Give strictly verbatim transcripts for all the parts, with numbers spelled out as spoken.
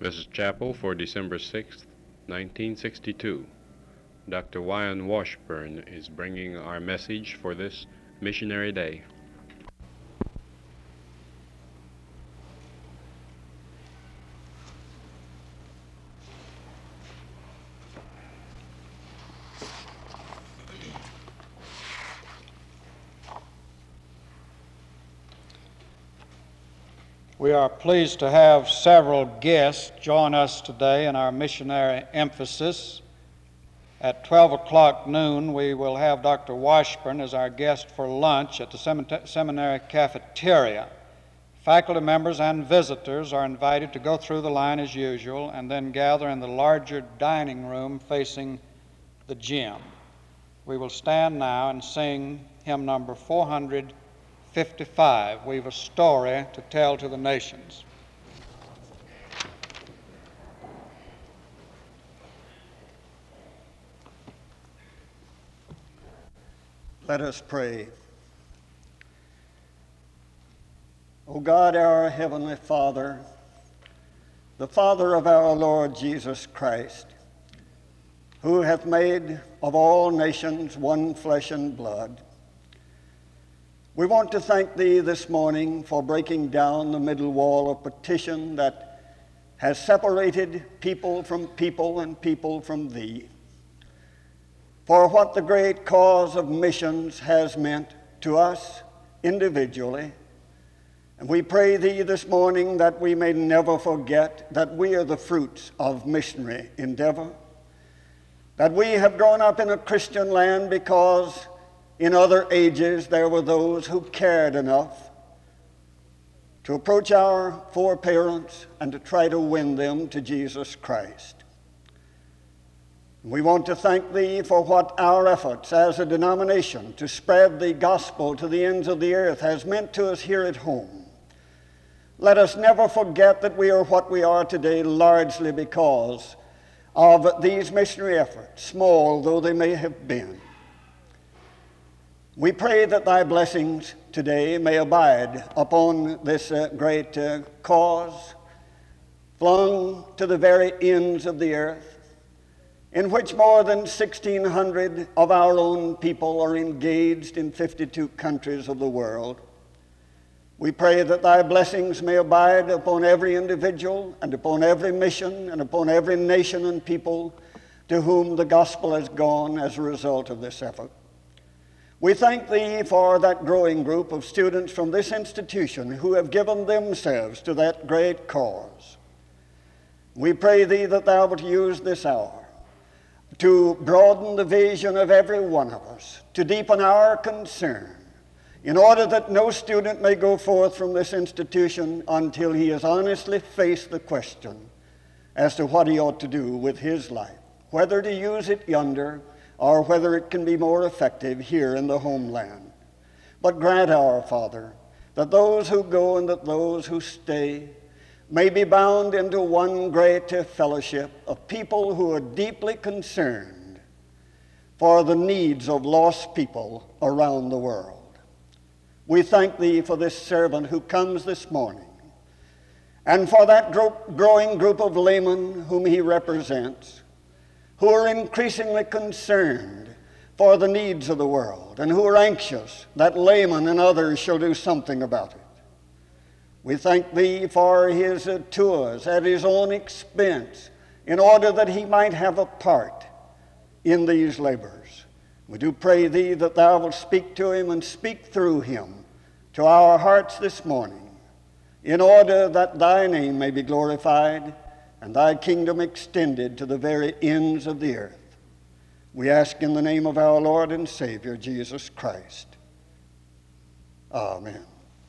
This is Chapel for December sixth, nineteen sixty-two. Doctor Wyan Washburn is bringing our message for this Missionary Day. We are pleased to have several guests join us today in our missionary emphasis. At twelve o'clock noon, we will have Doctor Washburn as our guest for lunch at the seminary cafeteria. Faculty members and visitors are invited to go through the line as usual and then gather in the larger dining room facing the gym. We will stand now and sing hymn number four hundred fifty-five, We've a Story to Tell to the Nations. Let us pray. O God, our Heavenly Father, the Father of our Lord Jesus Christ, who hath made of all nations one flesh and blood, we want to thank Thee this morning for breaking down the middle wall of partition that has separated people from people and people from Thee, for what the great cause of missions has meant to us individually. And we pray Thee this morning that we may never forget that we are the fruits of missionary endeavor, that we have grown up in a Christian land because in other ages there were those who cared enough to approach our foreparents and to try to win them to Jesus Christ. We want to thank Thee for what our efforts as a denomination to spread the gospel to the ends of the earth has meant to us here at home. Let us never forget that we are what we are today largely because of these missionary efforts, small though they may have been. We pray that Thy blessings today may abide upon this uh, great uh, cause, flung to the very ends of the earth, in which more than sixteen hundred of our own people are engaged in fifty-two countries of the world. We pray that Thy blessings may abide upon every individual and upon every mission and upon every nation and people to whom the gospel has gone as a result of this effort. We thank Thee for that growing group of students from this institution who have given themselves to that great cause. We pray Thee that Thou wilt use this hour to broaden the vision of every one of us, to deepen our concern, in order that no student may go forth from this institution until he has honestly faced the question as to what he ought to do with his life, whether to use it yonder or whether it can be more effective here in the homeland. But grant, our Father, that those who go and that those who stay may be bound into one great fellowship of people who are deeply concerned for the needs of lost people around the world. We thank Thee for this servant who comes this morning, and for that group, growing group of laymen whom he represents, who are increasingly concerned for the needs of the world and who are anxious that laymen and others shall do something about it. We thank Thee for his uh, tours at his own expense in order that he might have a part in these labors. We do pray Thee that Thou wilt speak to him and speak through him to our hearts this morning in order that Thy name may be glorified and Thy kingdom extended to the very ends of the earth. We ask in the name of our Lord and Savior, Jesus Christ. Amen.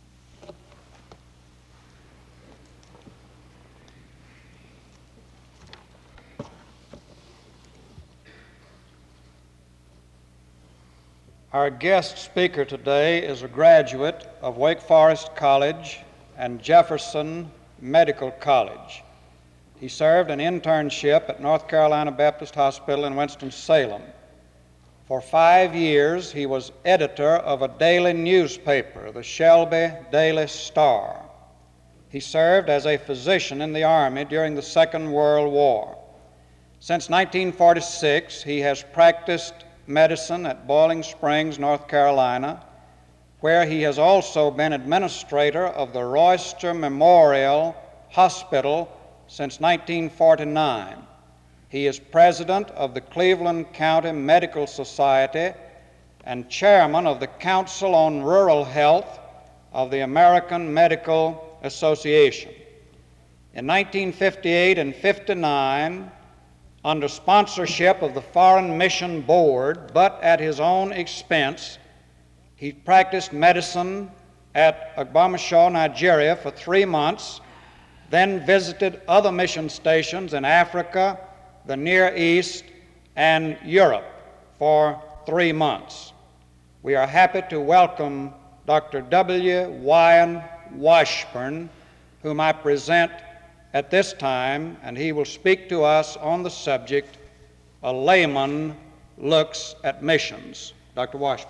Our guest speaker today is a graduate of Wake Forest College and Jefferson Medical College. He served an internship at North Carolina Baptist Hospital in Winston-Salem. For five years, he was editor of a daily newspaper, the Shelby Daily Star. He served as a physician in the Army during the Second World War. Since nineteen forty-six, he has practiced medicine at Boiling Springs, North Carolina, where he has also been administrator of the Royster Memorial Hospital since nineteen forty-nine. He is president of the Cleveland County Medical Society and chairman of the Council on Rural Health of the American Medical Association. In nineteen fifty-eight and fifty-nine, under sponsorship of the Foreign Mission Board, but at his own expense, he practiced medicine at Ogbomoso, Nigeria for three months, then visited other mission stations in Africa, the Near East, and Europe for three months. We are happy to welcome Doctor W. Wyon Washburn, whom I present at this time, and he will speak to us on the subject, A Layman Looks at Missions. Doctor Washburn.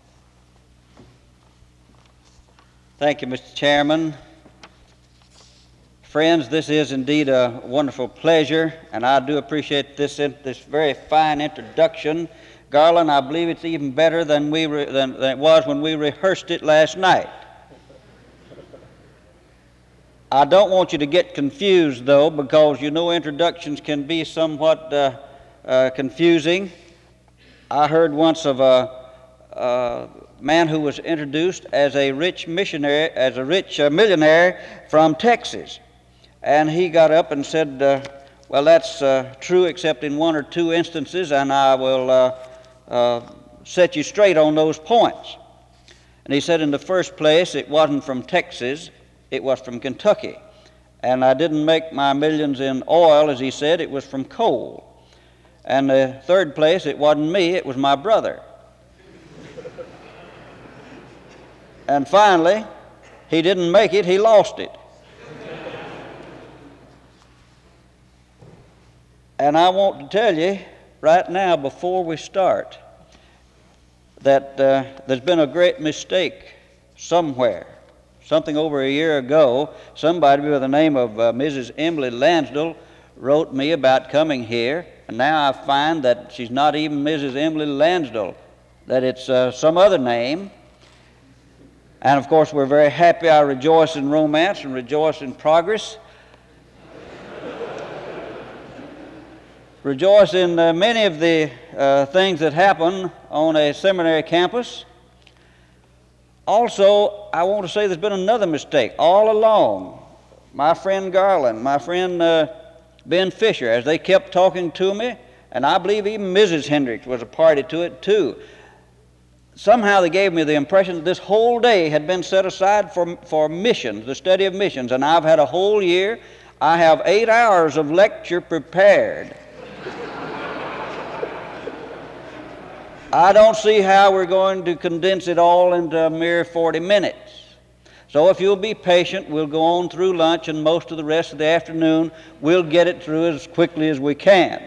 Thank you, Mister Chairman. Friends, this is indeed a wonderful pleasure, and I do appreciate this, this very fine introduction. Garland, I believe it's even better than, we re, than, than it was when we rehearsed it last night. I don't want you to get confused, though, because you know introductions can be somewhat uh, uh, confusing. I heard once of a, a man who was introduced as a rich missionary, as a rich uh, millionaire from Texas. And he got up and said, uh, well, that's uh, true except in one or two instances, and I will uh, uh, set you straight on those points. And he said, in the first place, it wasn't from Texas, it was from Kentucky. And I didn't make my millions in oil, as he said, it was from coal. And the third place, it wasn't me, it was my brother. And finally, he didn't make it, he lost it. And I want to tell you right now, before we start, that uh, there's been a great mistake somewhere. Something over a year ago, somebody by the name of uh, Missus Emily Lansdell wrote me about coming here, and now I find that she's not even Missus Emily Lansdell, that it's uh, some other name. And of course, we're very happy. I rejoice in romance and rejoice in progress. Rejoice in uh, many of the uh, things that happen on a seminary campus. Also, I want to say there's been another mistake all along. My friend Garland, my friend uh, Ben Fisher, as they kept talking to me, and I believe even Missus Hendricks was a party to it too, somehow they gave me the impression that this whole day had been set aside for, for missions, the study of missions, and I've had a whole year. I have eight hours of lecture prepared. I don't see how we're going to condense it all into a mere forty minutes. So if you'll be patient, we'll go on through lunch, and most of the rest of the afternoon, we'll get it through as quickly as we can.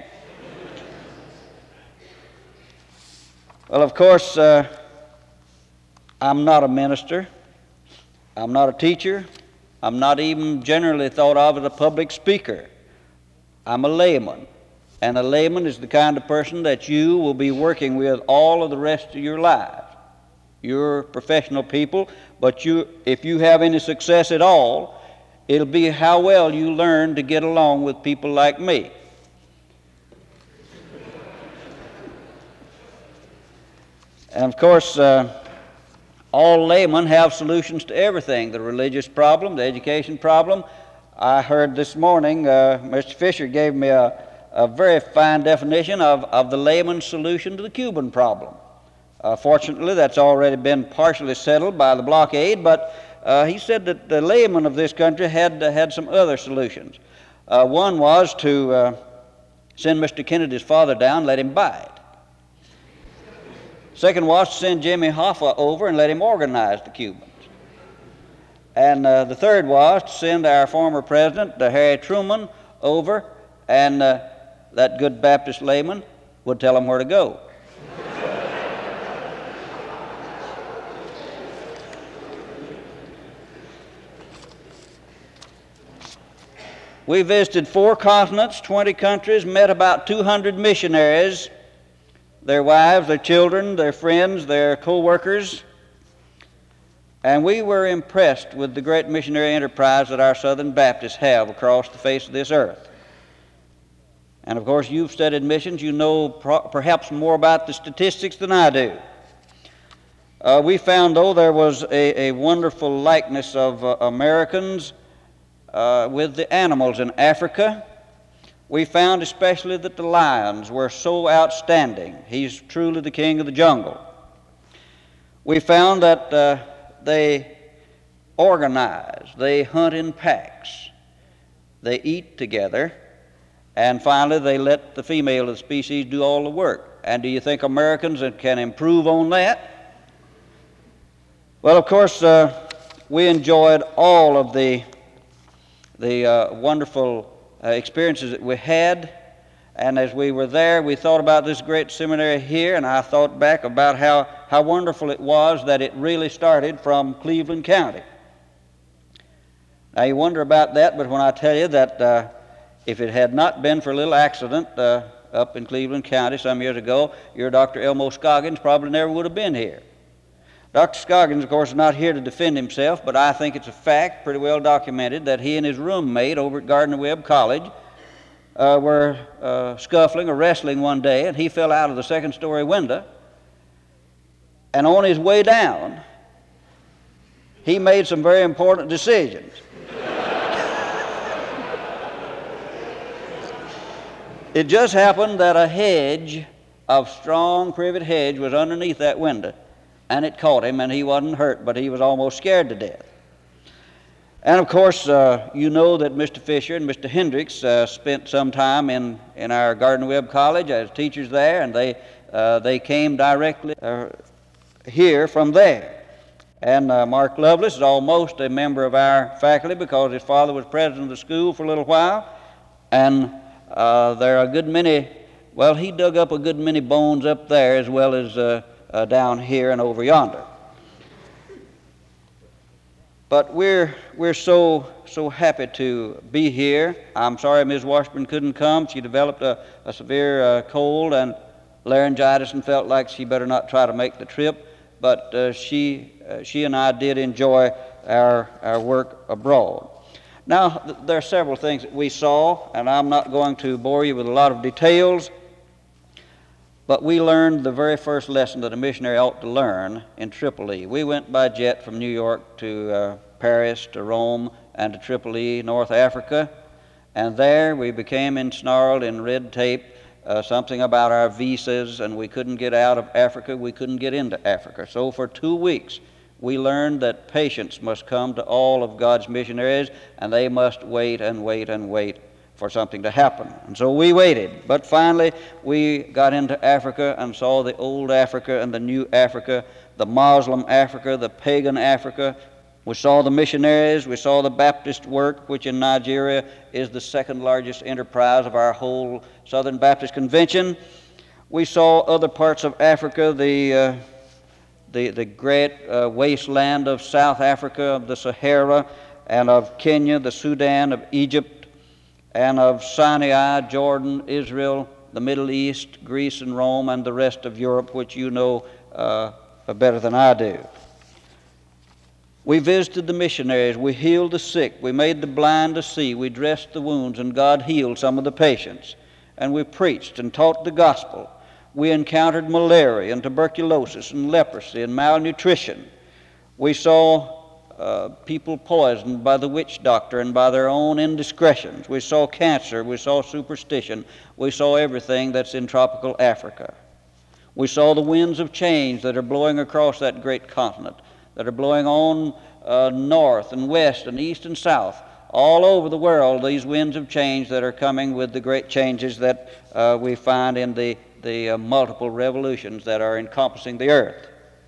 Well, of course, uh, I'm not a minister. I'm not a teacher. I'm not even generally thought of as a public speaker. I'm a layman. And a layman is the kind of person that you will be working with all of the rest of your life. You're professional people, but you, if you have any success at all, it'll be how well you learn to get along with people like me. And of course, uh, all laymen have solutions to everything, the religious problem, the education problem. I heard this morning, uh, Mister Fisher gave me a a very fine definition of, of the layman's solution to the Cuban problem. Uh, fortunately, that's already been partially settled by the blockade, but uh, he said that the laymen of this country had, uh, had some other solutions. Uh, one was to uh, send Mister Kennedy's father down, let him buy it. Second was to send Jimmy Hoffa over and let him organize the Cubans. And uh, the third was to send our former president, uh, Harry Truman, over, and uh, that good Baptist layman would tell him where to go. We visited four continents, twenty countries, met about two hundred missionaries, their wives, their children, their friends, their co-workers, and we were impressed with the great missionary enterprise that our Southern Baptists have across the face of this earth. And of course, you've studied missions. You know pro- perhaps more about the statistics than I do. Uh, we found, though, there was a, a wonderful likeness of uh, Americans uh, with the animals in Africa. We found especially that the lions were so outstanding. He's truly the king of the jungle. We found that uh, they organize, they hunt in packs, they eat together, and finally they let the female of the species do all the work. And do you think Americans can improve on that? Well, of course, uh, we enjoyed all of the, the uh, wonderful uh, experiences that we had. And as we were there, we thought about this great seminary here, and I thought back about how, how wonderful it was that it really started from Cleveland County. Now, you wonder about that, but when I tell you that uh, if it had not been for a little accident uh, up in Cleveland County some years ago, your Doctor Elmo Scoggins probably never would have been here. Doctor Scoggins, of course, is not here to defend himself, but I think it's a fact, pretty well documented, that he and his roommate over at Gardner-Webb College uh, were uh, scuffling or wrestling one day, and he fell out of the second-story window. And on his way down, he made some very important decisions. It just happened that a hedge of strong privet hedge was underneath that window, and it caught him, and he wasn't hurt, but he was almost scared to death. And of course, uh, you know that Mister Fisher and Mister Hendricks uh, spent some time in, in our Gardner-Webb College as teachers there, and they, uh, they came directly uh, here from there. And uh, Mark Lovelace is almost a member of our faculty because his father was president of the school for a little while, and uh, there are a good many, well, he dug up a good many bones up there as well as uh, uh, down here and over yonder. But we're, we're so, so happy to be here. I'm sorry Miz Washburn couldn't come. She developed a, a severe uh, cold and laryngitis and felt like she better not try to make the trip. But uh, she, uh, she and I did enjoy our, our work abroad. Now, th- there are several things that we saw, and I'm not going to bore you with a lot of details, but we learned the very first lesson that a missionary ought to learn in Tripoli. We went by jet from New York to uh, Paris, to Rome, and to Tripoli, North Africa, and there we became ensnarled in red tape, uh, something about our visas, and we couldn't get out of Africa, we couldn't get into Africa. So for two weeks, we learned that patience must come to all of God's missionaries, and they must wait and wait and wait for something to happen. And so we waited. But finally, we got into Africa and saw the old Africa and the new Africa, the Muslim Africa, the pagan Africa. We saw the missionaries. We saw the Baptist work, which in Nigeria is the second largest enterprise of our whole Southern Baptist Convention. We saw other parts of Africa, the uh, The, the great uh, wasteland of South Africa, of the Sahara, and of Kenya, the Sudan, of Egypt, and of Sinai, Jordan, Israel, the Middle East, Greece and Rome, and the rest of Europe, which you know uh, better than I do. We visited the missionaries, we healed the sick, we made the blind to see, we dressed the wounds, and God healed some of the patients. And we preached and taught the gospel. We encountered malaria and tuberculosis and leprosy and malnutrition. We saw uh, people poisoned by the witch doctor and by their own indiscretions. We saw cancer. We saw superstition. We saw everything that's in tropical Africa. We saw the winds of change that are blowing across that great continent, that are blowing on uh, north and west and east and south. All over the world, these winds of change that are coming with the great changes that uh, we find in the the uh, multiple revolutions that are encompassing the earth.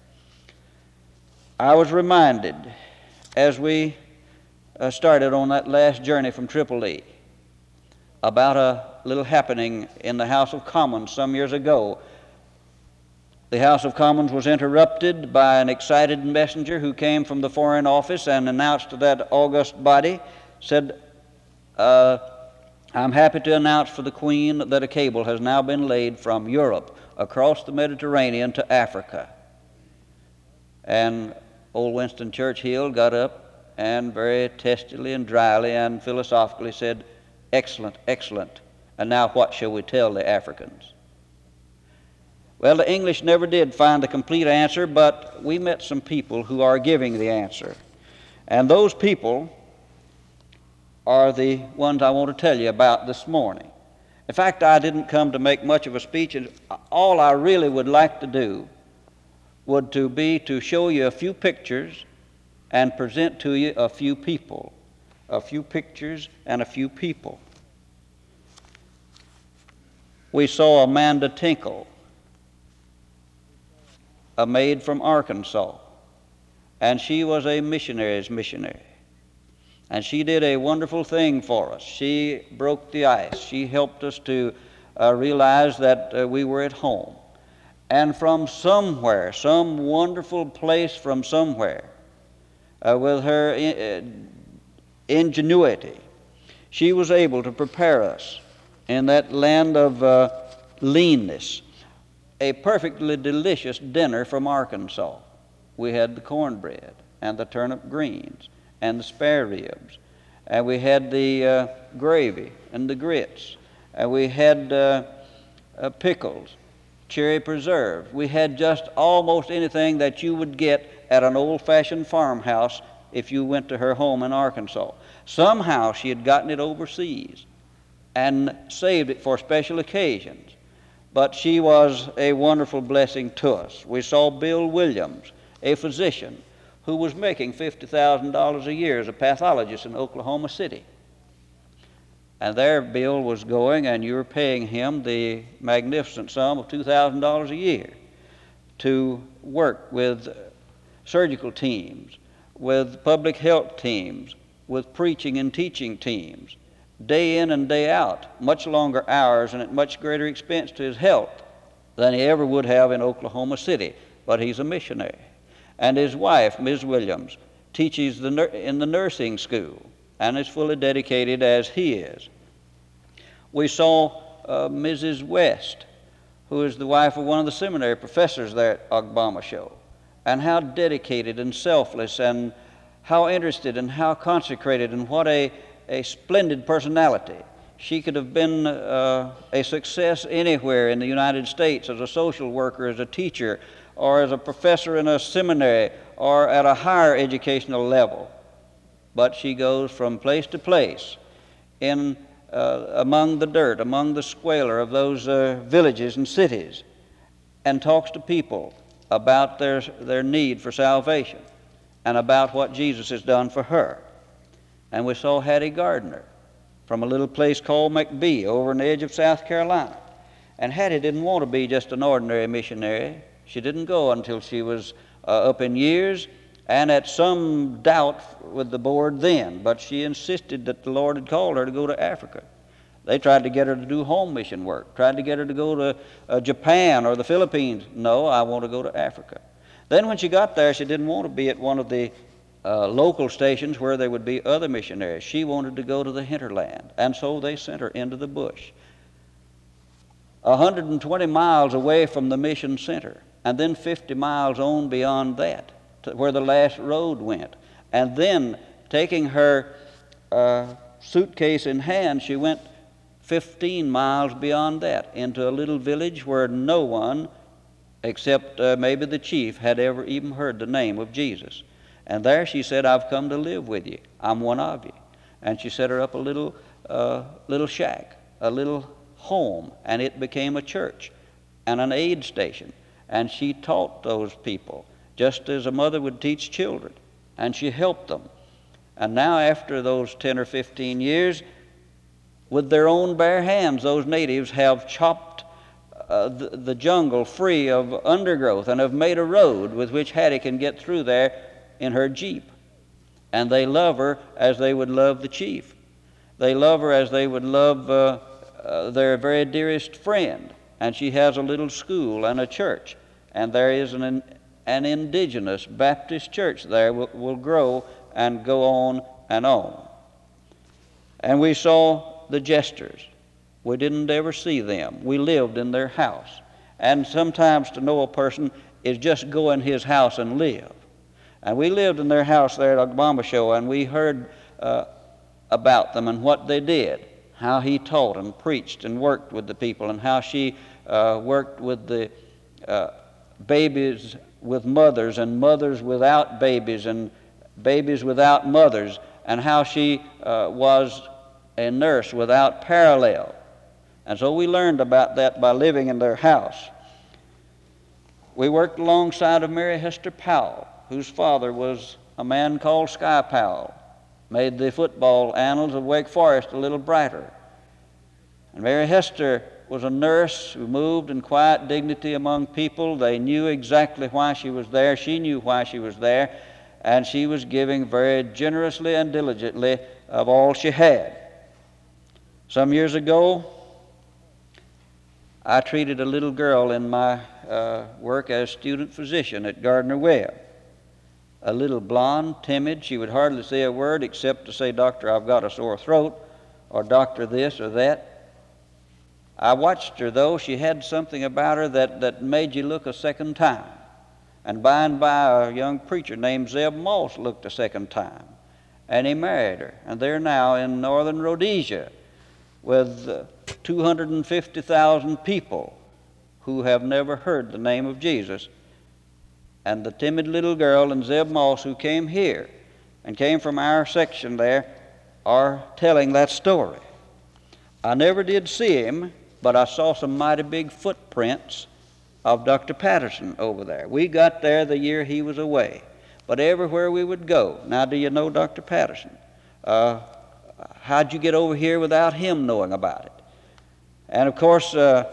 I was reminded as we uh, started on that last journey from Tripoli about a little happening in the House of Commons some years ago. The House of Commons was interrupted by an excited messenger who came from the Foreign Office and announced to that august body, said, Uh, I'm happy to announce for the Queen that a cable has now been laid from Europe across the Mediterranean to Africa. And old Winston Churchill got up and very testily and dryly and philosophically said, "Excellent, excellent. And now what shall we tell the Africans?" Well, the English never did find the complete answer, but we met some people who are giving the answer. And those people are the ones I want to tell you about this morning. In fact, I didn't come to make much of a speech, and all I really would like to do would to be to show you a few pictures and present to you a few people. A few pictures and a few people. We saw Amanda Tinkle, a maid from Arkansas, and she was a missionary's missionary. And she did a wonderful thing for us. She broke the ice. She helped us to uh, realize that uh, we were at home. And from somewhere, some wonderful place from somewhere, uh, with her in, uh, ingenuity, she was able to prepare us in that land of uh, leanness a perfectly delicious dinner from Arkansas. We had the cornbread and the turnip greens and the spare ribs, and we had the uh, gravy and the grits, and we had uh, uh, pickles, cherry preserves. We had just almost anything that you would get at an old-fashioned farmhouse if you went to her home in Arkansas. Somehow she had gotten it overseas and saved it for special occasions, but she was a wonderful blessing to us. We saw Bill Williams, a physician, who was making fifty thousand dollars a year as a pathologist in Oklahoma City. And there Bill was going, and you were paying him the magnificent sum of two thousand dollars a year to work with surgical teams, with public health teams, with preaching and teaching teams, day in and day out, much longer hours and at much greater expense to his health than he ever would have in Oklahoma City. But he's a missionary. And his wife, Miz Williams, teaches the nur- in the nursing school and is fully dedicated as he is. We saw uh, Missus West, who is the wife of one of the seminary professors there at Ogbama Show, and how dedicated and selfless and how interested and how consecrated and what a, a splendid personality. She could have been uh, a success anywhere in the United States as a social worker, as a teacher, or as a professor in a seminary, or at a higher educational level. But she goes from place to place in uh, among the dirt, among the squalor of those uh, villages and cities, and talks to people about their, their need for salvation and about what Jesus has done for her. And we saw Hattie Gardner from a little place called McBee over on the edge of South Carolina. And Hattie didn't want to be just an ordinary missionary. She didn't go until she was uh, up in years and at some doubt with the board then, but she insisted that the Lord had called her to go to Africa. They tried to get her to do home mission work, tried to get her to go to uh, Japan or the Philippines. No, I want to go to Africa. Then when she got there, she didn't want to be at one of the uh, local stations where there would be other missionaries. She wanted to go to the hinterland, and so they sent her into the bush, one hundred twenty miles away from the mission center, and then fifty miles on beyond that, to where the last road went. And then, taking her uh, suitcase in hand, she went fifteen miles beyond that into a little village where no one, except uh, maybe the chief, had ever even heard the name of Jesus. And there she said, "I've come to live with you. I'm one of you." And she set her up a little, uh, little shack, a little home, and it became a church and an aid station. And she taught those people just as a mother would teach children, and she helped them. And now, after those ten or fifteen years, with their own bare hands, those natives have chopped uh, the, the jungle free of undergrowth and have made a road with which Hattie can get through there in her Jeep. And they love her as they would love the chief. They love her as they would love uh, uh, their very dearest friend. And she has a little school and a church. And there is an, an indigenous Baptist church there will, will grow and go on and on. And we saw the jesters. We didn't ever see them. We lived in their house. And sometimes to know a person is just go in his house and live. And we lived in their house there at Agbombasho, and we heard uh, about them and what they did, how he taught and preached and worked with the people, and how she uh, worked with the uh, babies with mothers and mothers without babies and babies without mothers, and how she uh, was a nurse without parallel. And so we learned about that by living in their house. We worked alongside of Mary Hester Powell, whose father was a man called Sky Powell, made the football annals of Wake Forest a little brighter. And Mary Hester was a nurse who moved in quiet dignity among people. They knew exactly why she was there. She knew why she was there. And she was giving very generously and diligently of all she had. Some years ago, I treated a little girl in my uh, work as student physician at Gardner-Webb. A little blonde, timid. She would hardly say a word except to say, "Doctor, I've got a sore throat," or "Doctor, this or that." I watched her, though. She had something about her that, that made you look a second time. And by and by, a young preacher named Zeb Moss looked a second time. And he married her. And they're now in northern Rhodesia with uh, two hundred fifty thousand people who have never heard the name of Jesus. And the timid little girl and Zeb Moss, who came here and came from our section there, are telling that story. I never did see him, but I saw some mighty big footprints of Doctor Patterson over there. We got there the year he was away, but everywhere we would go. Now, do you know Doctor Patterson? Uh, how'd you get over here without him knowing about it? And of course, uh,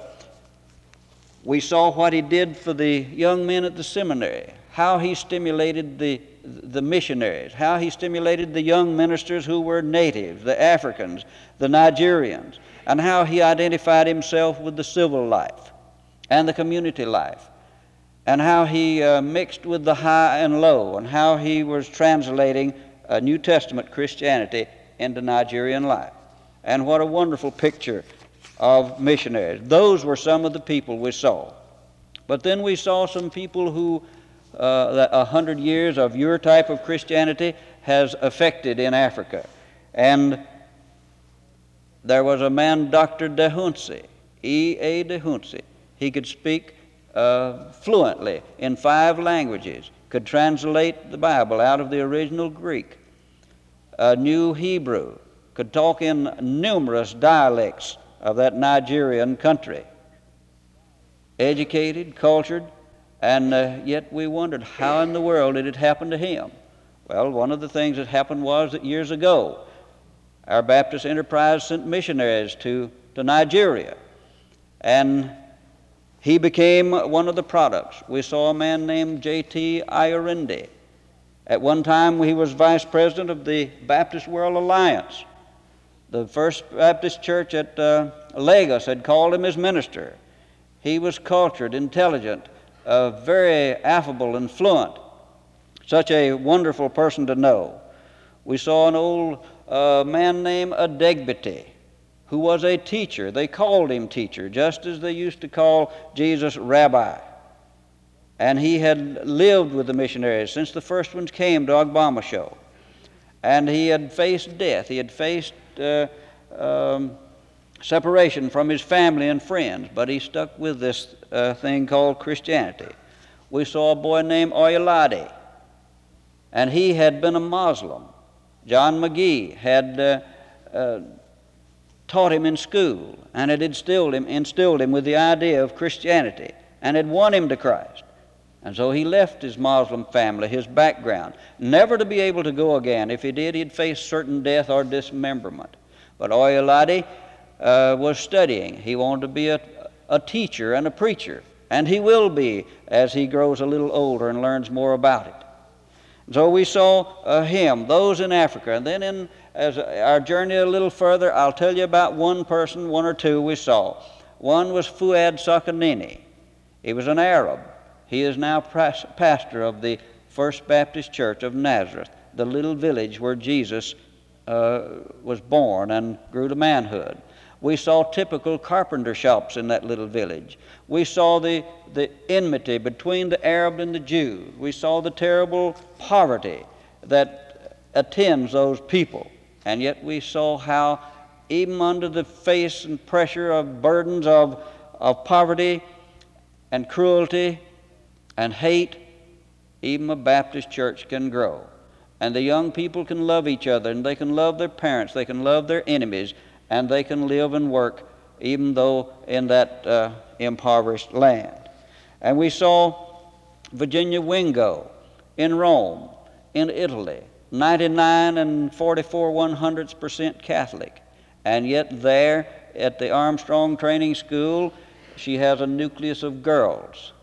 we saw what he did for the young men at the seminary, how he stimulated the, the missionaries, how he stimulated the young ministers who were natives, the Africans, the Nigerians, and how he identified himself with the civil life and the community life, and how he uh, mixed with the high and low, and how he was translating uh, New Testament Christianity into Nigerian life. And what a wonderful picture of missionaries. Those were some of the people we saw. But then we saw some people who uh, a hundred years of your type of Christianity has affected in Africa. And there was a man, Doctor Dehunsi, E A Dehunsi. He could speak uh, fluently in five languages, could translate the Bible out of the original Greek, uh, knew Hebrew, could talk in numerous dialects of that Nigerian country. Educated, cultured, and uh, yet we wondered how in the world did it happen to him. Well, one of the things that happened was that years ago, our Baptist Enterprise sent missionaries to, to Nigeria, and he became one of the products. We saw a man named J T Ayorinde. At one time, he was vice president of the Baptist World Alliance. The First Baptist Church at uh, Lagos had called him as minister. He was cultured, intelligent, uh, very affable and fluent. Such a wonderful person to know. We saw an old uh, man named Adegbite, who was a teacher. They called him teacher, just as they used to call Jesus rabbi. And he had lived with the missionaries since the first ones came to Agbombasho. And he had faced death. He had faced uh, um, separation from his family and friends, but he stuck with this uh, thing called Christianity. We saw a boy named Oyelade, and he had been a Muslim. John McGee had uh, uh, taught him in school, and had instilled him, instilled him with the idea of Christianity, and had won him to Christ. And so he left his Muslim family, his background, never to be able to go again. If he did, he'd face certain death or dismemberment. But Oyelade uh, was studying. He wanted to be a, a teacher and a preacher, and he will be as he grows a little older and learns more about it. And so we saw uh, him, those in Africa. And then in as our journey a little further, I'll tell you about one person, one or two we saw. One was Fuad Sakanini. He was an Arab. He is now pastor of the First Baptist Church of Nazareth, the little village where Jesus uh, was born and grew to manhood. We saw typical carpenter shops in that little village. We saw the, the enmity between the Arab and the Jew. We saw the terrible poverty that attends those people. And yet we saw how, even under the face and pressure of burdens of, of poverty and cruelty and hate, even a Baptist church can grow. And the young people can love each other, and they can love their parents, they can love their enemies, and they can live and work even though in that uh, impoverished land. And we saw Virginia Wingo in Rome, in Italy, ninety-nine and forty-four one hundredths percent Catholic. And yet there at the Armstrong Training School, she has a nucleus of girls.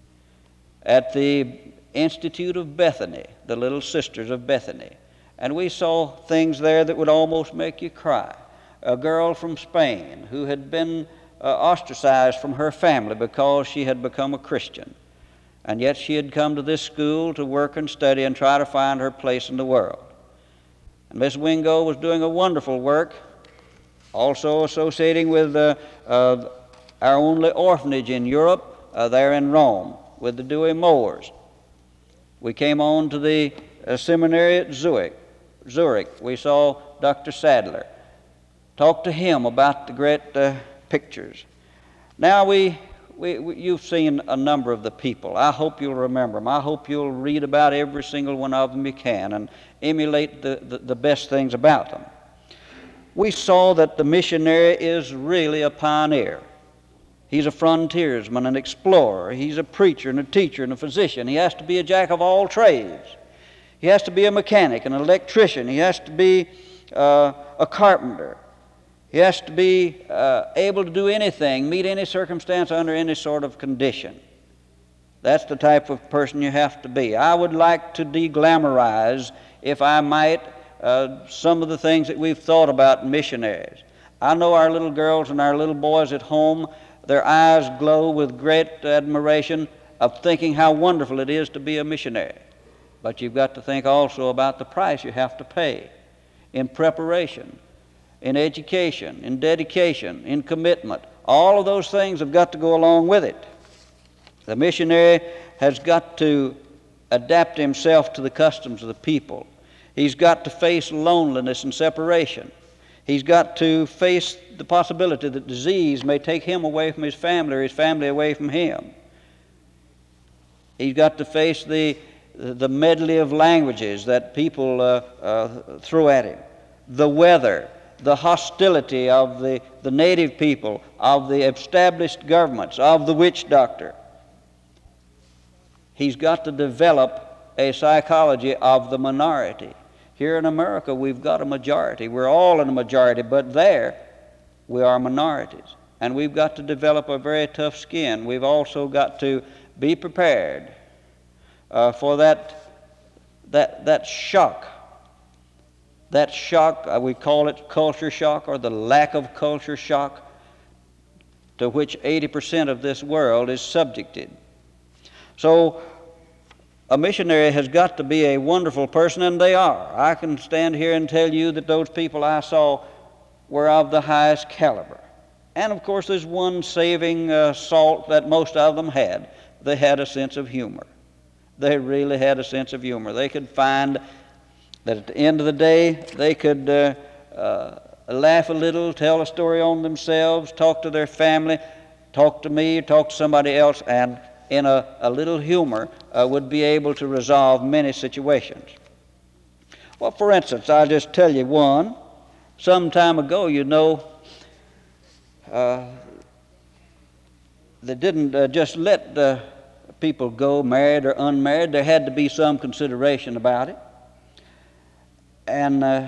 At the Institute of Bethany, the Little Sisters of Bethany, and we saw things there that would almost make you cry. A girl from Spain who had been uh, ostracized from her family because she had become a Christian. And yet she had come to this school to work and study and try to find her place in the world. And Miss Wingo was doing a wonderful work, also associating with uh, uh, our only orphanage in Europe, uh, there in Rome, with the Dewey Moores. We came on to the uh, seminary at Zurich. Zurich. We saw Doctor Sadler. Talked to him about the great uh, pictures. Now we, we, we, you've seen a number of the people. I hope you'll remember them. I hope you'll read about every single one of them you can and emulate the, the, the best things about them. We saw that the missionary is really a pioneer. He's a frontiersman, an explorer. He's a preacher and a teacher and a physician. He has to be a jack of all trades. He has to be a mechanic, an electrician. He has to be uh, a carpenter. He has to be uh, able to do anything, meet any circumstance under any sort of condition. That's the type of person you have to be. I would like to de-glamorize, if I might, uh, some of the things that we've thought about missionaries. I know our little girls and our little boys at home, their eyes glow with great admiration of thinking how wonderful it is to be a missionary. But you've got to think also about the price you have to pay in preparation, in education, in dedication, in commitment. All of those things have got to go along with it. The missionary has got to adapt himself to the customs of the people. He's got to face loneliness and separation. He's got to face the possibility that disease may take him away from his family or his family away from him. He's got to face the, the medley of languages that people uh, uh, throw at him, the weather, the hostility of the, the native people, of the established governments, of the witch doctor. He's got to develop a psychology of the minority. Here in America, we've got a majority. We're all in a majority, but there we are minorities. And we've got to develop a very tough skin. We've also got to be prepared uh, for that, that, that shock. That shock, uh, we call it culture shock, or the lack of culture shock, to which eighty percent of this world is subjected. So a missionary has got to be a wonderful person, and they are. I can stand here and tell you that those people I saw were of the highest caliber. And of course there's one saving uh, salt that most of them had. They had a sense of humor. They really had a sense of humor. They could find that at the end of the day, they could uh, uh, laugh a little, tell a story on themselves, talk to their family, talk to me, talk to somebody else, and in a, a little humor uh, would be able to resolve many situations. Well, for instance, I'll just tell you one. Some time ago, you know, uh, they didn't uh, just let uh, people go, married or unmarried. There had to be some consideration about it. And uh,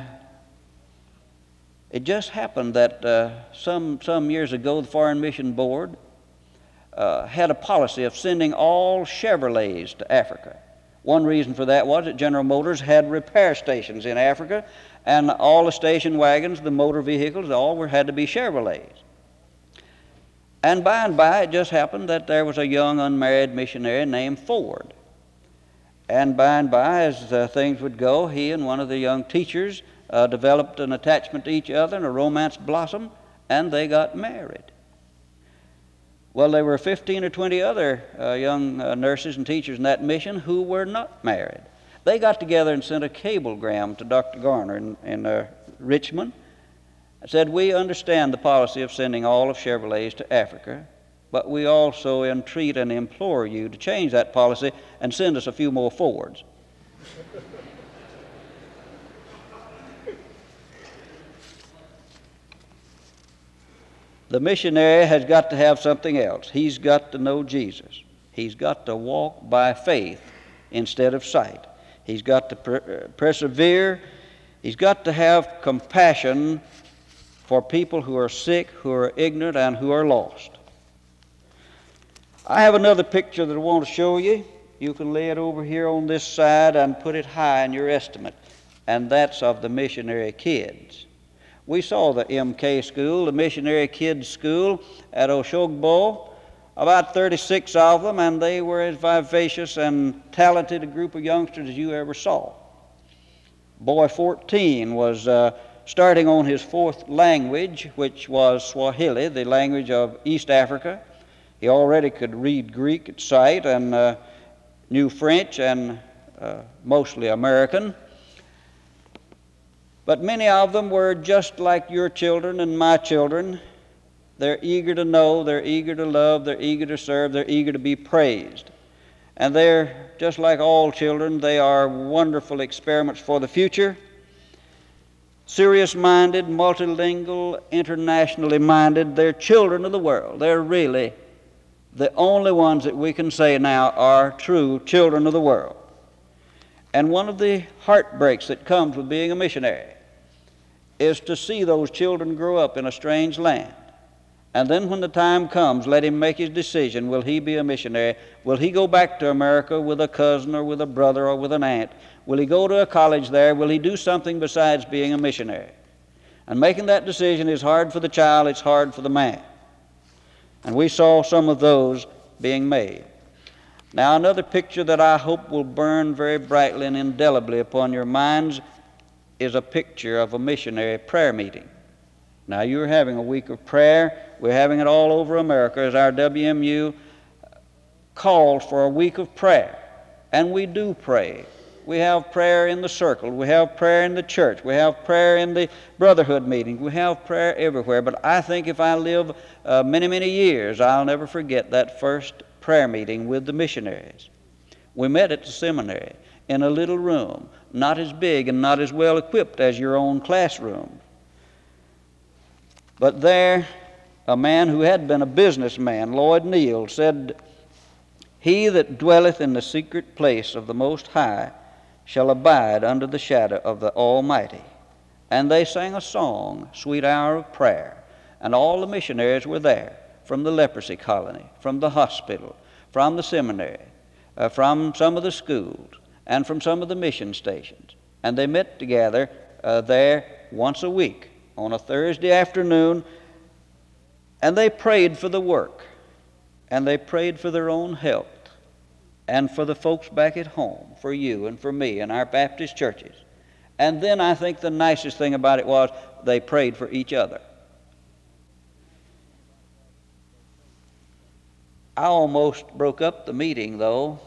it just happened that uh, some, some years ago, the Foreign Mission Board uh, had a policy of sending all Chevrolets to Africa. One reason for that was that General Motors had repair stations in Africa, and all the station wagons, the motor vehicles, all were, had to be Chevrolets. And by and by, it just happened that there was a young unmarried missionary named Ford. And by and by, as uh, things would go, he and one of the young teachers uh, developed an attachment to each other, and a romance blossomed, and they got married. Well, there were fifteen or twenty other uh, young uh, nurses and teachers in that mission who were not married. They got together and sent a cablegram to Doctor Garner in, in uh, Richmond. It said, "We understand the policy of sending all of Chevrolets to Africa, but we also entreat and implore you to change that policy and send us a few more Fords." The missionary has got to have something else. He's got to know Jesus. He's got to walk by faith instead of sight. He's got to per- persevere. He's got to have compassion for people who are sick, who are ignorant, and who are lost. I have another picture that I want to show you. You can lay it over here on this side and put it high in your estimate, and that's of the missionary kids. We saw the M K school, the missionary kids school at Oshogbo, about thirty-six of them, and they were as vivacious and talented a group of youngsters as you ever saw. Boy fourteen was uh, starting on his fourth language, which was Swahili, the language of East Africa. He already could read Greek at sight and uh, knew French and uh, mostly American. But many of them were just like your children and my children. They're eager to know, they're eager to love, they're eager to serve, they're eager to be praised. And they're, just like all children, they are wonderful experiments for the future. Serious-minded, multilingual, internationally minded, they're children of the world. They're really the only ones that we can say now are true children of the world. And one of the heartbreaks that comes with being a missionary is to see those children grow up in a strange land. And then when the time comes, let him make his decision. Will he be a missionary? Will he go back to America with a cousin or with a brother or with an aunt? Will he go to a college there? Will he do something besides being a missionary? And making that decision is hard for the child, it's hard for the man. And we saw some of those being made. Now, another picture that I hope will burn very brightly and indelibly upon your minds is a picture of a missionary prayer meeting. Now, you're having a week of prayer. We're having it all over America as our W M U calls for a week of prayer. And we do pray. We have prayer in the circle. We have prayer in the church. We have prayer in the brotherhood meeting. We have prayer everywhere. But I think if I live uh, many, many years, I'll never forget that first prayer meeting with the missionaries. We met at the seminary in a little room, not as big and not as well equipped as your own classroom. But there, a man who had been a businessman, Lloyd Neal, said, "He that dwelleth in the secret place of the Most High shall abide under the shadow of the Almighty." And they sang a song, Sweet Hour of Prayer. And all the missionaries were there, from the leprosy colony, from the hospital, from the seminary, uh, from some of the schools, and from some of the mission stations. And they met together uh, there once a week on a Thursday afternoon, and they prayed for the work, and they prayed for their own health, and for the folks back at home, for you and for me and our Baptist churches. And then I think the nicest thing about it was they prayed for each other. I almost broke up the meeting, though,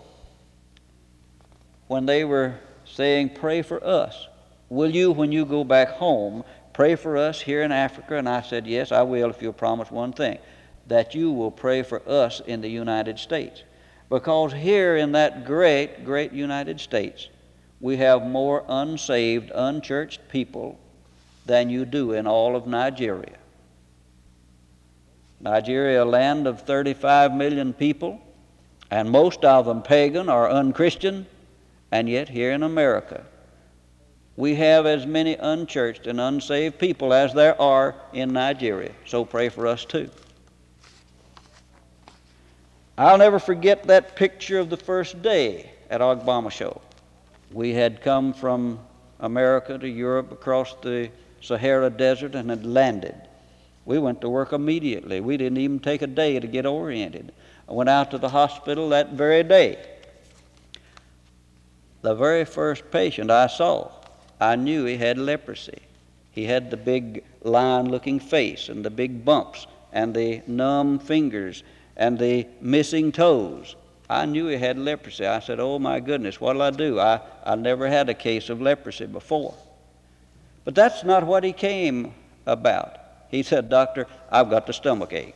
when they were saying, "Pray for us. Will you, when you go back home, pray for us here in Africa?" And I said, "Yes, I will, if you'll promise one thing, that you will pray for us in the United States. Because here in that great, great United States, we have more unsaved, unchurched people than you do in all of Nigeria. Nigeria, a land of thirty-five million people, and most of them pagan or unchristian, and yet here in America, we have as many unchurched and unsaved people as there are in Nigeria. So pray for us too." I'll never forget that picture of the first day at Ogbomoso. We had come from America to Europe across the Sahara Desert and had landed. We went to work immediately. We didn't even take a day to get oriented. I went out to the hospital that very day. The very first patient I saw I knew he had leprosy. He had the big lion-looking face and the big bumps and the numb fingers and the missing toes. I knew he had leprosy. I said, oh my goodness, what'll I do? I, I never had a case of leprosy before. But that's not what he came about. He said, doctor, I've got the stomach ache.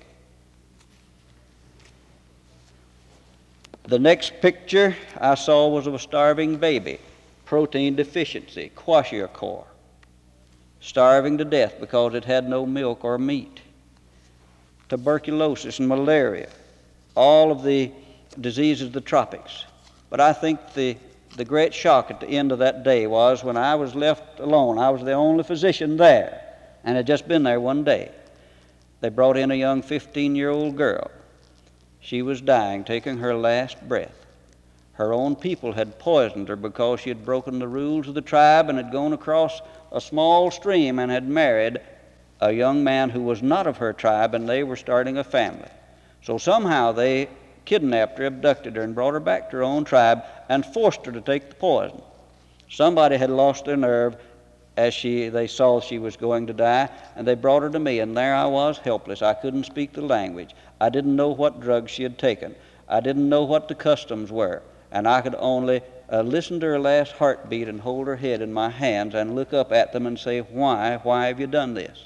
The next picture I saw was of a starving baby, protein deficiency, kwashiorkor, starving to death because it had no milk or meat. Tuberculosis and malaria, all of the diseases of the tropics. But I think the, the great shock at the end of that day was when I was left alone. I was the only physician there, and had just been there one day. They brought in a young fifteen-year-old girl. She was dying, taking her last breath. Her own people had poisoned her because she had broken the rules of the tribe and had gone across a small stream and had married a young man who was not of her tribe, and they were starting a family. So somehow they kidnapped her, abducted her, and brought her back to her own tribe and forced her to take the poison. Somebody had lost their nerve as she, they saw she was going to die, and they brought her to me, and there I was, helpless. I couldn't speak the language. I didn't know what drugs she had taken. I didn't know what the customs were, and I could only uh, listen to her last heartbeat and hold her head in my hands and look up at them and say, why, why have you done this?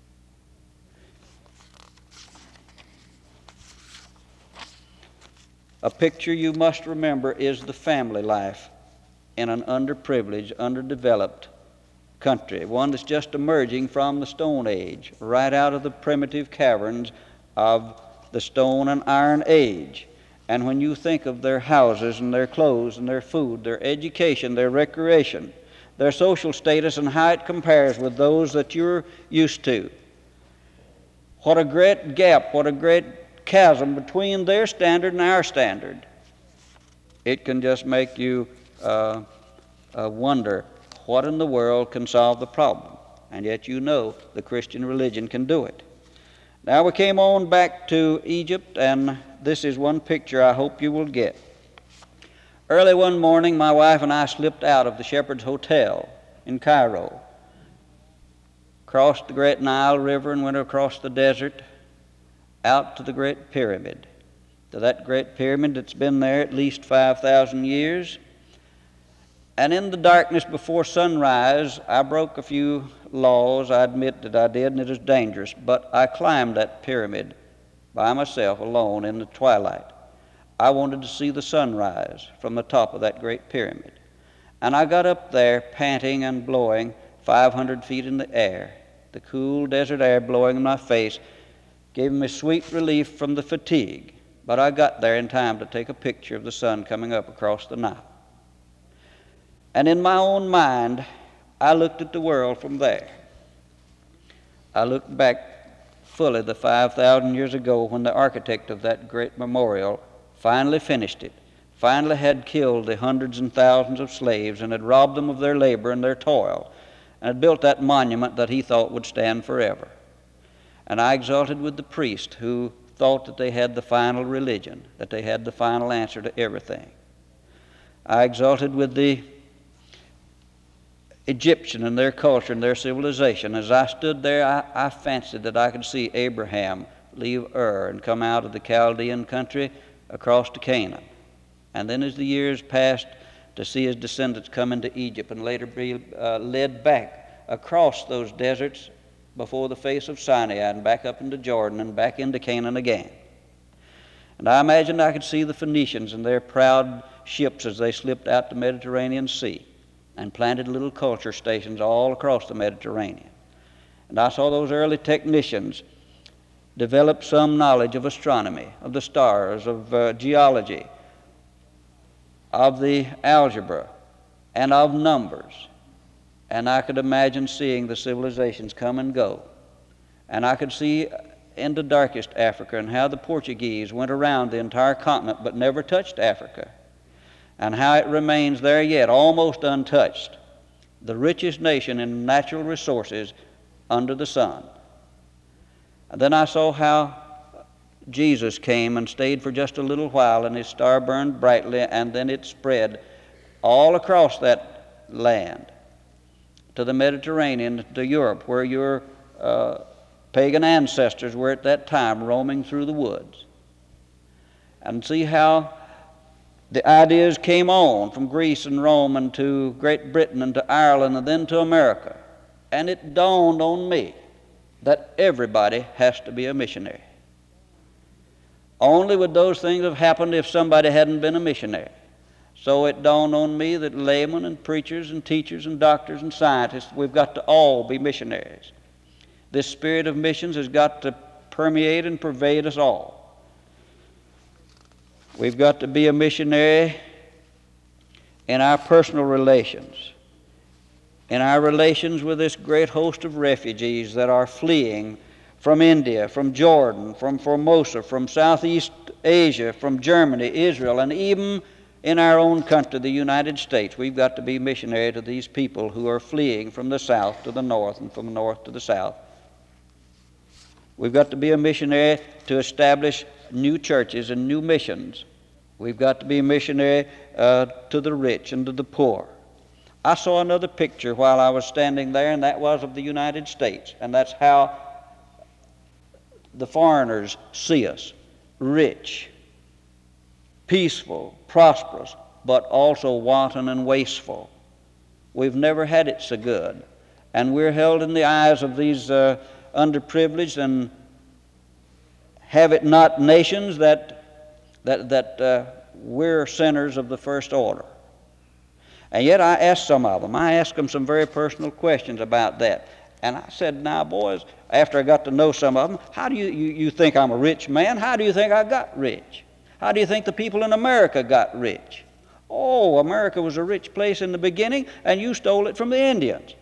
A picture you must remember is the family life in an underprivileged, underdeveloped country, one that's just emerging from the Stone Age, right out of the primitive caverns of the Stone and Iron Age. And when you think of their houses and their clothes and their food, their education, their recreation, their social status, and how it compares with those that you're used to, what a great gap, what a great chasm between their standard and our standard. It can just make you uh, uh, wonder what in the world can solve the problem. And yet you know the Christian religion can do it. Now we came on back to Egypt, and this is one picture I hope you will get. Early one morning, my wife and I slipped out of the Shepherd's Hotel in Cairo, crossed the great Nile River and went across the desert out to the Great Pyramid, to that Great Pyramid that's been there at least five thousand years. And in the darkness before sunrise, I broke a few laws. I admit that I did, and it is dangerous. But I climbed that pyramid by myself, alone, in the twilight. I wanted to see the sunrise from the top of that great pyramid. And I got up there, panting and blowing, five hundred feet in the air. The cool desert air blowing in my face gave me sweet relief from the fatigue. But I got there in time to take a picture of the sun coming up across the Nile. And in my own mind, I looked at the world from there. I looked back fully the five thousand years ago when the architect of that great memorial finally finished it, finally had killed the hundreds and thousands of slaves and had robbed them of their labor and their toil, and had built that monument that he thought would stand forever. And I exulted with the priest who thought that they had the final religion, that they had the final answer to everything. I exulted with the Egyptian and their culture and their civilization. As I stood there, I, I fancied that I could see Abraham leave Ur and come out of the Chaldean country across to Canaan. And then as the years passed, to see his descendants come into Egypt and later be uh, led back across those deserts before the face of Sinai and back up into Jordan and back into Canaan again. And I imagined I could see the Phoenicians and their proud ships as they slipped out the Mediterranean Sea and planted little culture stations all across the Mediterranean. And I saw those early technicians develop some knowledge of astronomy, of the stars, of uh, geology, of the algebra, and of numbers. And I could imagine seeing the civilizations come and go. And I could see into darkest Africa and how the Portuguese went around the entire continent but never touched Africa, and how it remains there yet, almost untouched, the richest nation in natural resources under the sun. And then I saw how Jesus came and stayed for just a little while, and his star burned brightly, and then it spread all across that land. to the Mediterranean, to Europe, where your uh, pagan ancestors were at that time roaming through the woods, and see how the ideas came on from Greece and Rome and to Great Britain and to Ireland and then to America. And it dawned on me that everybody has to be a missionary. Only would those things have happened if somebody hadn't been a missionary. So it dawned on me that laymen and preachers and teachers and doctors and scientists, we've got to all be missionaries. This spirit of missions has got to permeate and pervade us all. We've got to be a missionary in our personal relations, in our relations with this great host of refugees that are fleeing from India, from Jordan, from Formosa, from Southeast Asia, from Germany, Israel, and even in our own country, the United States. We've got to be missionary to these people who are fleeing from the south to the north and from the north to the south. We've got to be a missionary to establish new churches and new missions. We've got to be a missionary uh, to the rich and to the poor. I saw another picture while I was standing there, and that was of the United States, and that's how the foreigners see us: rich, peaceful, prosperous, but also wanton and wasteful. We've never had it so good, and we're held in the eyes of these uh, underprivileged and have-it-not nations that that that uh, we're sinners of the first order. And yet I asked some of them, I asked them some very personal questions about that. And I said, now boys, after I got to know some of them, how do you, you, you think I'm a rich man? How do you think I got rich? How do you think the people in America got rich? Oh, America was a rich place in the beginning, and you stole it from the Indians.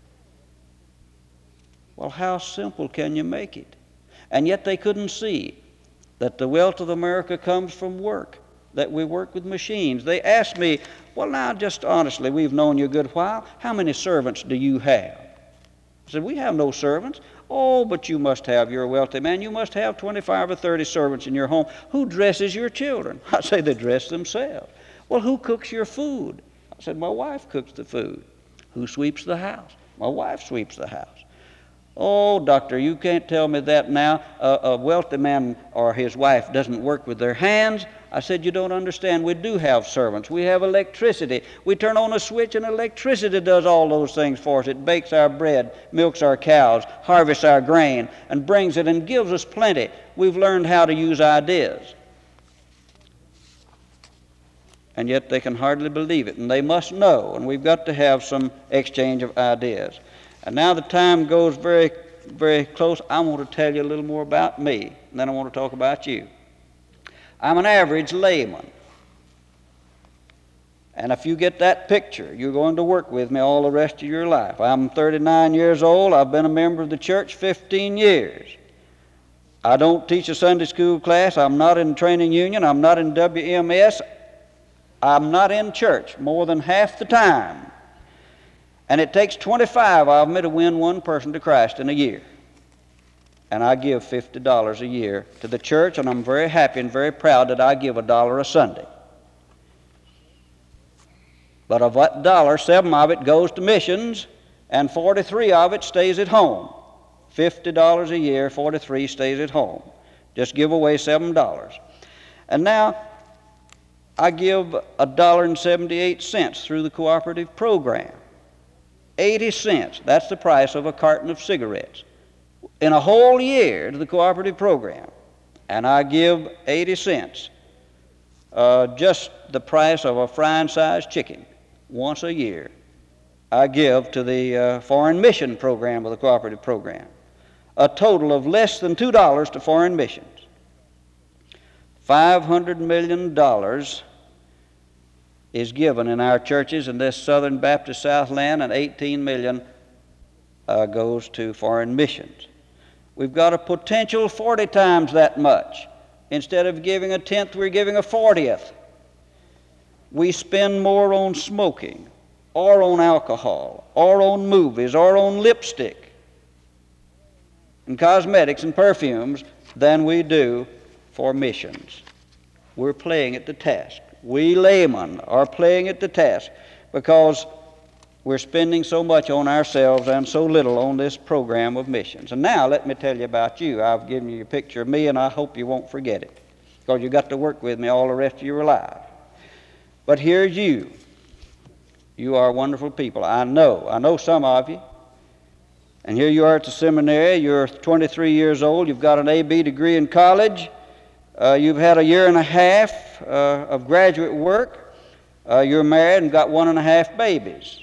Well, how simple can you make it? And yet they couldn't see that the wealth of America comes from work, that we work with machines. They asked me, well, now, just honestly, we've known you a good while. How many servants do you have? I said, we have no servants. Oh, but you must have, you're a wealthy man, you must have twenty-five or thirty servants in your home. Who dresses your children? I say, they dress themselves. Well, who cooks your food? I said, my wife cooks the food. Who sweeps the house? My wife sweeps the house. Oh, doctor, you can't tell me that now. Uh, a wealthy man or his wife doesn't work with their hands. I said, you don't understand. We do have servants. We have electricity. We turn on a switch and electricity does all those things for us. It bakes our bread, milks our cows, harvests our grain, and brings it and gives us plenty. We've learned how to use ideas. And yet they can hardly believe it, and they must know, and we've got to have some exchange of ideas. And now the time goes very, very close. I want to tell you a little more about me, and then I want to talk about you. I'm an average layman. And if you get that picture, you're going to work with me all the rest of your life. I'm thirty-nine years old. I've been a member of the church fifteen years. I don't teach a Sunday school class. I'm not in training union. I'm not in W M S. I'm not in church more than half the time. And it takes twenty-five of me to win one person to Christ in a year. And I give fifty dollars a year to the church, and I'm very happy and very proud that I give a dollar a Sunday. But of that dollar, seven of it goes to missions, and forty-three of it stays at home. fifty dollars a year, forty-three stays at home. Just give away seven dollars. And now, I give a dollar and seventy-eight cents through the cooperative program. eighty cents, that's the price of a carton of cigarettes. In a whole year to the cooperative program. And I give eighty cents, uh, just the price of a frying-sized chicken, once a year. I give to the uh, foreign mission program of the cooperative program. A total of less than two dollars to foreign missions. five hundred million dollars is given in our churches in this Southern Baptist Southland, and eighteen million dollars uh, goes to foreign missions. We've got a potential forty times that much. Instead of giving a tenth, we're giving a fortieth. We spend more on smoking, or on alcohol, or on movies, or on lipstick, and cosmetics and perfumes than we do for missions. We're playing at the task. We laymen are playing at the task because we're spending so much on ourselves and so little on this program of missions. And now let me tell you about you. I've given you a picture of me, and I hope you won't forget it, because you've got to work with me all the rest of your life. But here's you. You are wonderful people. I know. I know some of you. And here you are at the seminary. You're twenty-three years old. You've got an A B degree in college. Uh, you've had a year and a half uh, of graduate work. Uh, you're married and got one and a half babies.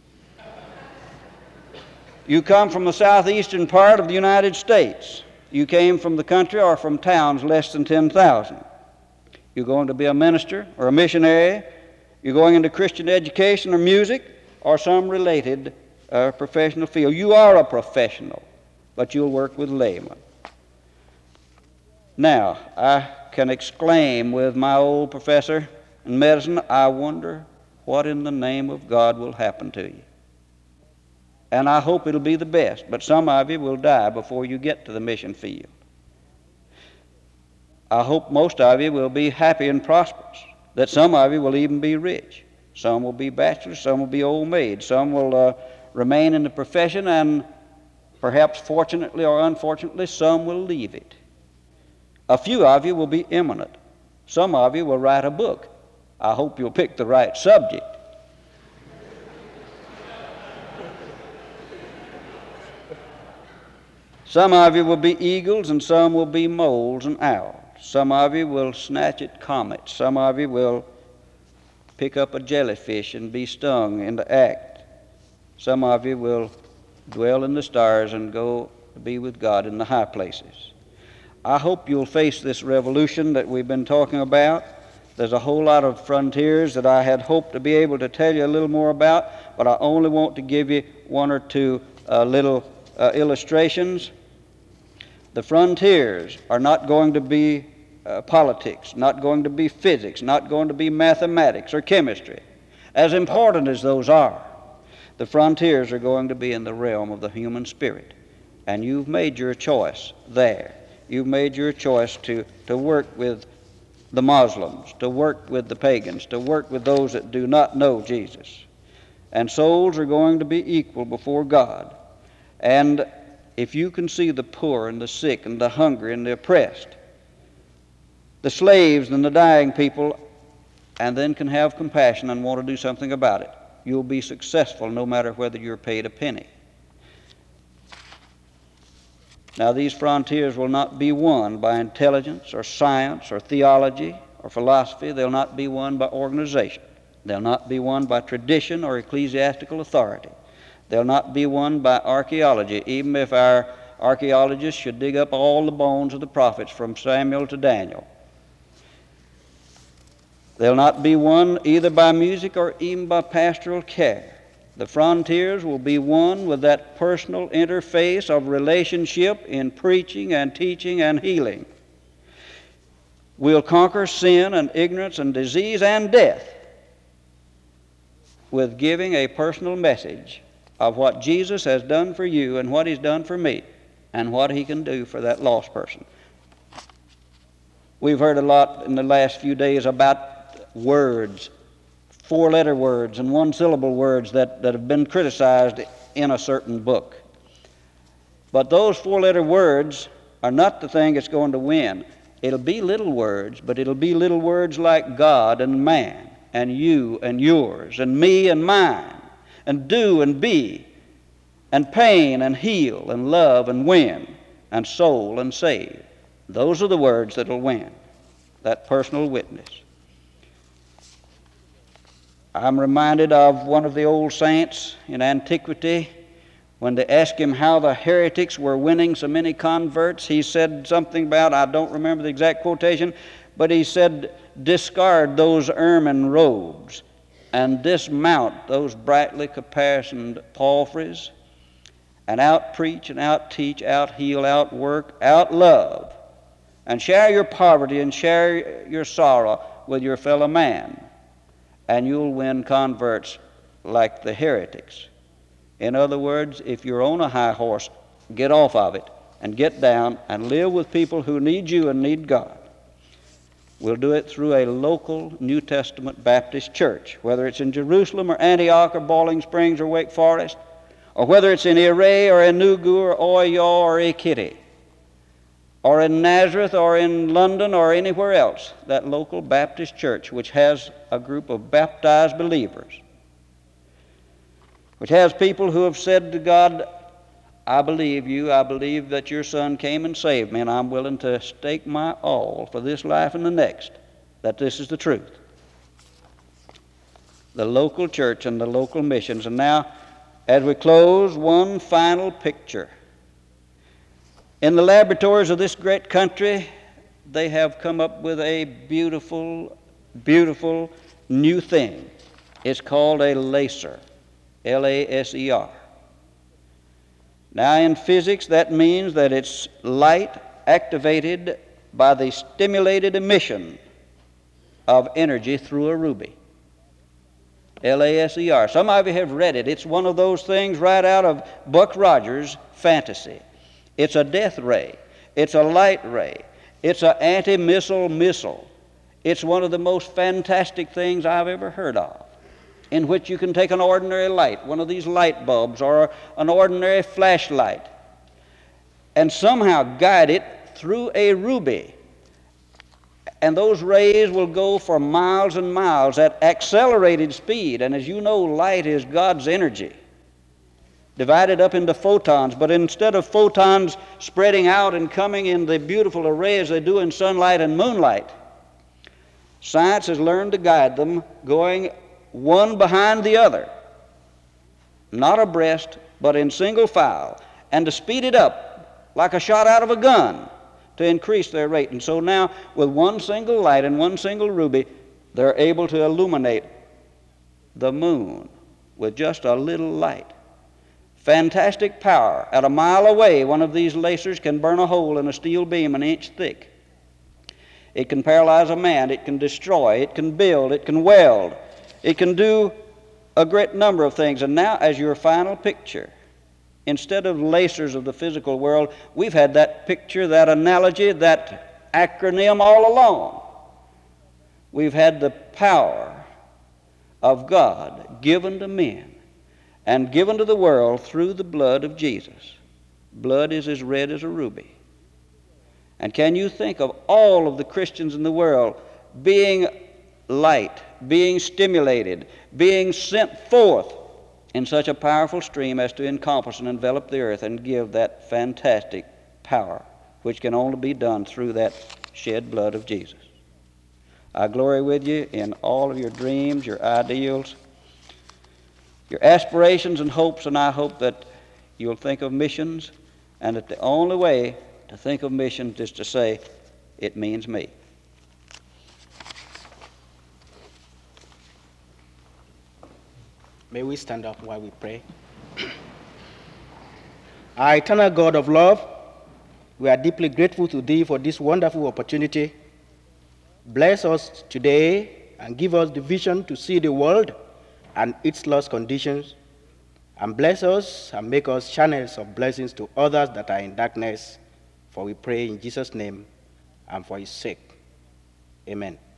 You come from the southeastern part of the United States. You came from the country or from towns less than ten thousand. You're going to be a minister or a missionary. You're going into Christian education or music or some related uh, professional field. You are a professional, but you'll work with laymen. Now, I can exclaim with my old professor in medicine, I wonder what in the name of God will happen to you. And I hope it'll be the best, but some of you will die before you get to the mission field. I hope most of you will be happy and prosperous, that some of you will even be rich. Some will be bachelors, some will be old maids, some will uh, remain in the profession, and perhaps fortunately or unfortunately, some will leave it. A few of you will be eminent. Some of you will write a book. I hope you'll pick the right subject. Some of you will be eagles, and some will be moles and owls. Some of you will snatch at comets. Some of you will pick up a jellyfish and be stung in the act. Some of you will dwell in the stars and go to be with God in the high places. I hope you'll face this revolution that we've been talking about. There's a whole lot of frontiers that I had hoped to be able to tell you a little more about, but I only want to give you one or two uh, little uh, illustrations. The frontiers are not going to be uh, politics, not going to be physics, not going to be mathematics or chemistry. As important as those are, the frontiers are going to be in the realm of the human spirit. And you've made your choice there. You've made your choice to, to work with the Muslims, to work with the pagans, to work with those that do not know Jesus. And souls are going to be equal before God. And if you can see the poor and the sick and the hungry and the oppressed, the slaves and the dying people, and then can have compassion and want to do something about it, you'll be successful no matter whether you're paid a penny. Now, these frontiers will not be won by intelligence or science or theology or philosophy. They'll not be won by organization. They'll not be won by tradition or ecclesiastical authority. They'll not be won by archaeology, even if our archaeologists should dig up all the bones of the prophets from Samuel to Daniel. They'll not be won either by music or even by pastoral care. The frontiers will be won with that personal interface of relationship in preaching and teaching and healing. We'll conquer sin and ignorance and disease and death with giving a personal message of what Jesus has done for you and what He's done for me and what He can do for that lost person. We've heard a lot in the last few days about words, four-letter words and one-syllable words that, that have been criticized in a certain book. But those four-letter words are not the thing that's going to win. It'll be little words, but it'll be little words like God and man and you and yours and me and mine and do and be and pain and heal and love and win and soul and save. Those are the words that'll win, that personal witness. I'm reminded of one of the old saints in antiquity. When they asked him how the heretics were winning so many converts, he said something about, I don't remember the exact quotation, but he said, discard those ermine robes and dismount those brightly caparisoned palfreys and out-preach and out-teach, out-heal, out-work, out-love, and share your poverty and share your sorrow with your fellow man, and you'll win converts like the heretics. In other words, if you're on a high horse, get off of it and get down and live with people who need you and need God. We'll do it through a local New Testament Baptist church, whether it's in Jerusalem or Antioch or Bowling Springs or Wake Forest, or whether it's in Erie or Enugu or Oyo or Ekiti, or in Nazareth or in London or anywhere else, that local Baptist church which has a group of baptized believers, which has people who have said to God, I believe you, I believe that your Son came and saved me, and I'm willing to stake my all for this life and the next, that this is the truth. The local church and the local missions. And now, as we close, one final picture. In the laboratories of this great country, they have come up with a beautiful, beautiful new thing. It's called a laser, L A S E R. Now, in physics, that means that it's light activated by the stimulated emission of energy through a ruby. L A S E R. Some of you have read it. It's one of those things right out of Buck Rogers' fantasy. It's a death ray. It's a light ray. It's an anti-missile missile. It's one of the most fantastic things I've ever heard of, in which you can take an ordinary light, one of these light bulbs, or an ordinary flashlight, and somehow guide it through a ruby. And those rays will go for miles and miles at accelerated speed. And as you know, light is God's energy, divided up into photons. But instead of photons spreading out and coming in the beautiful array as they do in sunlight and moonlight, science has learned to guide them going one behind the other, not abreast, but in single file, and to speed it up like a shot out of a gun to increase their rate. And so now, with one single light and one single ruby, they're able to illuminate the moon with just a little light. Fantastic power. At a mile away, one of these lasers can burn a hole in a steel beam an inch thick. It can paralyze a man. It can destroy. It can build. It can weld. It can do a great number of things. And now, as your final picture, instead of lasers of the physical world, we've had that picture, that analogy, that acronym all along. We've had the power of God given to men and given to the world through the blood of Jesus. Blood is as red as a ruby. And can you think of all of the Christians in the world being light, being stimulated, being sent forth in such a powerful stream as to encompass and envelop the earth and give that fantastic power, which can only be done through that shed blood of Jesus. I glory with you in all of your dreams, your ideals, your aspirations and hopes, and I hope that you'll think of missions, and that the only way to think of missions is to say, it means me. May we stand up while we pray. Our eternal God of love, we are deeply grateful to Thee for this wonderful opportunity. Bless us today and give us the vision to see the world and its lost conditions. And bless us and make us channels of blessings to others that are in darkness. For we pray in Jesus' name and for His sake. Amen.